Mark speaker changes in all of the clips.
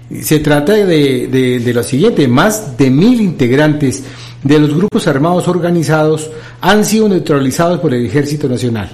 Speaker 1: Se trata de lo siguiente: más de 1.000 integrantes de los grupos armados organizados han sido neutralizados por el Ejército Nacional.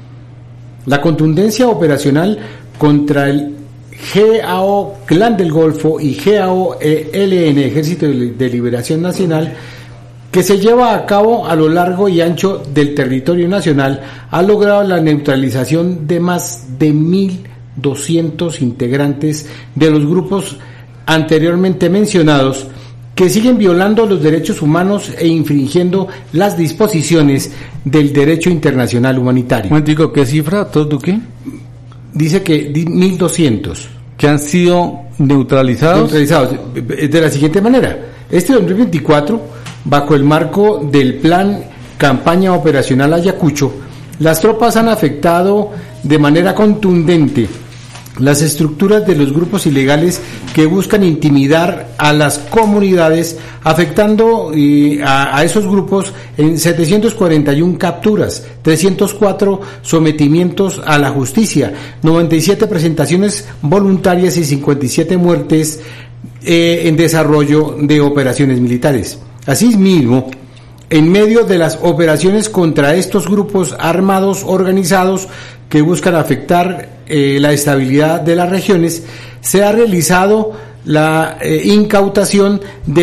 Speaker 1: La contundencia operacional contra el GAO Clan del Golfo y GAO-LN Ejército de Liberación Nacional, que se lleva a cabo a lo largo y ancho del territorio nacional, ha logrado la neutralización de más de 1.200 integrantes de los grupos anteriormente mencionados, que siguen violando los derechos humanos e infringiendo las disposiciones del derecho internacional humanitario.
Speaker 2: Digo, ¿qué cifra? ¿Todo qué?
Speaker 1: Dice que 1.200.
Speaker 2: ¿Que han sido neutralizados?
Speaker 1: De la siguiente manera: este 2024, bajo el marco del plan Campaña Operacional Ayacucho, las tropas han afectado de manera contundente las estructuras de los grupos ilegales que buscan intimidar a las comunidades, afectando a esos grupos en 741 capturas, 304 sometimientos a la justicia, 97 presentaciones voluntarias y 57 muertes en desarrollo de operaciones militares. Asimismo, en medio de las operaciones contra estos grupos armados organizados que buscan afectar la estabilidad de las regiones, se ha realizado la incautación de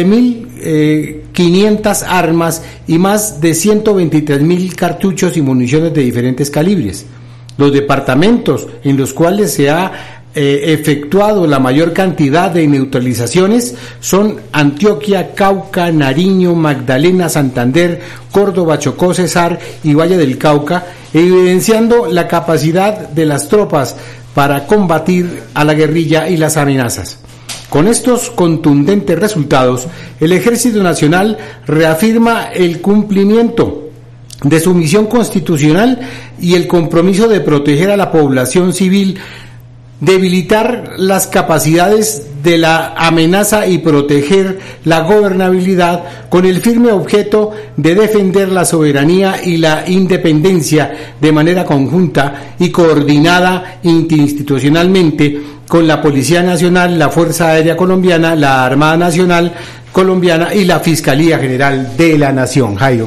Speaker 1: 1.500 armas y más de 123.000 cartuchos y municiones de diferentes calibres. Los departamentos en los cuales se ha efectuado la mayor cantidad de neutralizaciones son Antioquia, Cauca, Nariño, Magdalena, Santander, Córdoba, Chocó, Cesar y Valle del Cauca, evidenciando la capacidad de las tropas para combatir a la guerrilla y las amenazas. Con estos contundentes resultados, el Ejército Nacional reafirma el cumplimiento de su misión constitucional y el compromiso de proteger a la población civil, debilitar las capacidades de la amenaza y proteger la gobernabilidad, con el firme objeto de defender la soberanía y la independencia de manera conjunta y coordinada interinstitucionalmente con la Policía Nacional, la Fuerza Aérea Colombiana, la Armada Nacional Colombiana y la Fiscalía General de la Nación. Jairo.